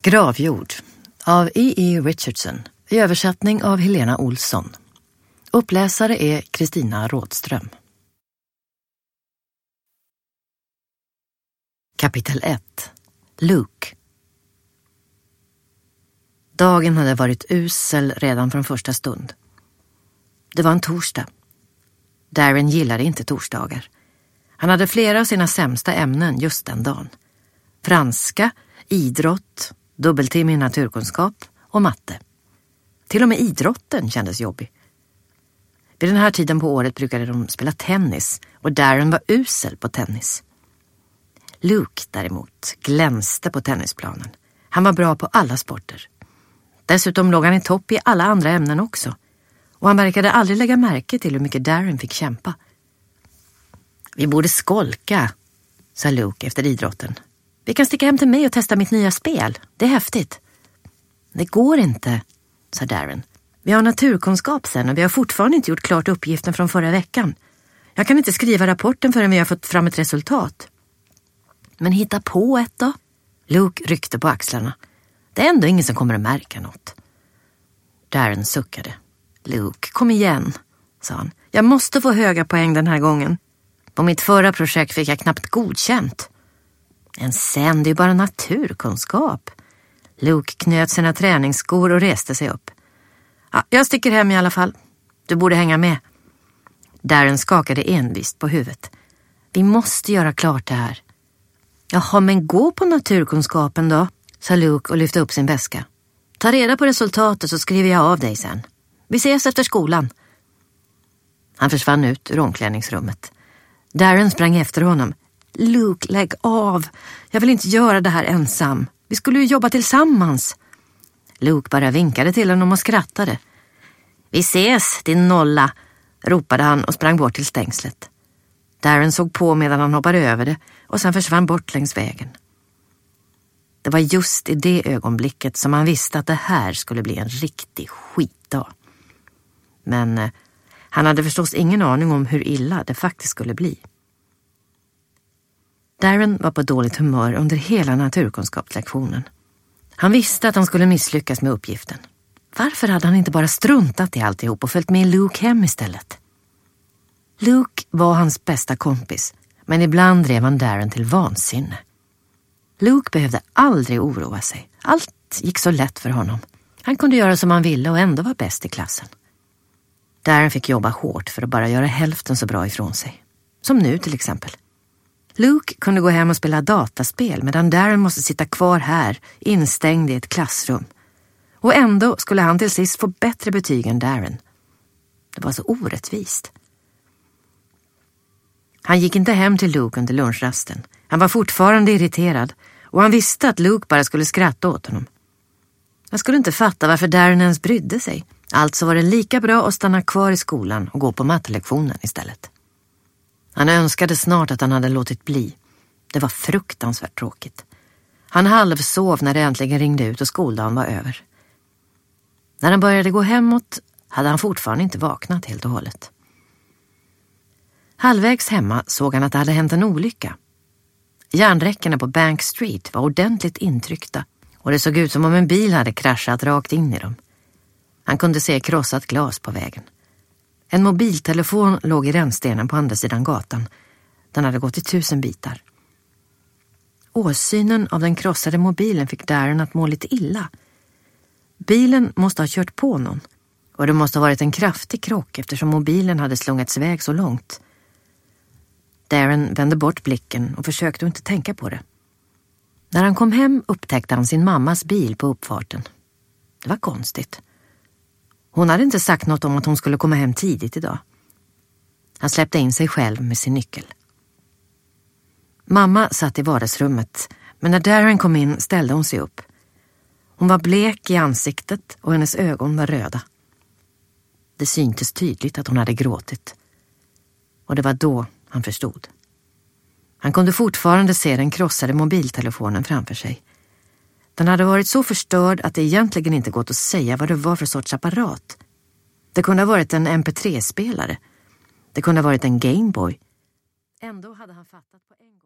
Gravjord av E.E. Richardson i översättning av Helena Olsson. Uppläsare är Kristina Rådström. Kapitel 1. Luke. Dagen hade varit usel redan från första stund. Det var en torsdag. Darren gillade inte torsdagar. Han hade flera av sina sämsta ämnen just den dagen. Franska, idrott, dubbeltimme i naturkunskap och matte. Till och med idrotten kändes jobbig. Vid den här tiden på året brukade de spela tennis och Darren var usel på tennis. Luke däremot glänste på tennisplanen. Han var bra på alla sporter. Dessutom låg han i topp i alla andra ämnen också. Och han verkade aldrig lägga märke till hur mycket Darren fick kämpa. Vi borde skolka, sa Luke efter idrotten. Vi kan sticka hem till mig och testa mitt nya spel. Det är häftigt. Det går inte, sa Darren. Vi har naturkunskap sen och vi har fortfarande inte gjort klart uppgiften från förra veckan. Jag kan inte skriva rapporten förrän vi har fått fram ett resultat. Men hitta på ett då? Luke ryckte på axlarna. Det är ändå ingen som kommer att märka något. Darren suckade. Luke, kom igen, sa han. Jag måste få höga poäng den här gången. På mitt förra projekt fick jag knappt godkänt. En sen, det är bara naturkunskap. Luke knöt sina träningsskor och reste sig upp. Ja, jag sticker hem i alla fall. Du borde hänga med. Darren skakade envist på huvudet. Vi måste göra klart det här. Jaha, men gå på naturkunskapen då, sa Luke och lyfte upp sin väska. Ta reda på resultatet så skriver jag av dig sen. Vi ses efter skolan. Han försvann ut ur omklädningsrummet. Darren sprang efter honom. Luke, lägg av. Jag vill inte göra det här ensam. Vi skulle ju jobba tillsammans. Luke bara vinkade till honom och skrattade. Vi ses, din nolla, ropade han och sprang bort till stängslet. Darren såg på medan han hoppade över det och sen försvann bort längs vägen. Det var just i det ögonblicket som han visste att det här skulle bli en riktig skitdag. Men han hade förstås ingen aning om hur illa det faktiskt skulle bli. Darren var på dåligt humör under hela naturkunskapslektionen. Han visste att han skulle misslyckas med uppgiften. Varför hade han inte bara struntat i alltihop och följt med Luke hem istället? Luke var hans bästa kompis, men ibland drev han Darren till vansinne. Luke behövde aldrig oroa sig. Allt gick så lätt för honom. Han kunde göra som han ville och ändå vara bäst i klassen. Darren fick jobba hårt för att bara göra hälften så bra ifrån sig. Som nu till exempel. Luke kunde gå hem och spela dataspel medan Darren måste sitta kvar här, instängd i ett klassrum. Och ändå skulle han till sist få bättre betyg än Darren. Det var så orättvist. Han gick inte hem till Luke under lunchrasten. Han var fortfarande irriterad och han visste att Luke bara skulle skratta åt honom. Han skulle inte fatta varför Darren ens brydde sig. Alltså var det lika bra att stanna kvar i skolan och gå på mattelektionen istället. Han önskade snart att han hade låtit bli. Det var fruktansvärt tråkigt. Han halvsov när det äntligen ringde ut och skoldagen var över. När han började gå hemåt hade han fortfarande inte vaknat helt och hållet. Halvvägs hemma såg han att det hade hänt en olycka. Järnräckena på Bank Street var ordentligt intryckta och det såg ut som om en bil hade kraschat rakt in i dem. Han kunde se krossat glas på vägen. En mobiltelefon låg i rännstenen på andra sidan gatan. Den hade gått i 1000 bitar. Åsynen av den krossade mobilen fick Darren att må lite illa. Bilen måste ha kört på någon. Och det måste ha varit en kraftig krock eftersom mobilen hade slungats iväg så långt. Darren vände bort blicken och försökte inte tänka på det. När han kom hem upptäckte han sin mammas bil på uppfarten. Det var konstigt. Hon hade inte sagt något om att hon skulle komma hem tidigt idag. Han släppte in sig själv med sin nyckel. Mamma satt i vardagsrummet, men när Darren kom in ställde hon sig upp. Hon var blek i ansiktet och hennes ögon var röda. Det syntes tydligt att hon hade gråtit. Och det var då han förstod. Han kunde fortfarande se den krossade mobiltelefonen framför sig. Den hade varit så förstörd att det egentligen inte gått att säga vad det var för sorts apparat. Det kunde ha varit en MP3-spelare. Det kunde ha varit en Gameboy. Ändå hade han fattat på en gång.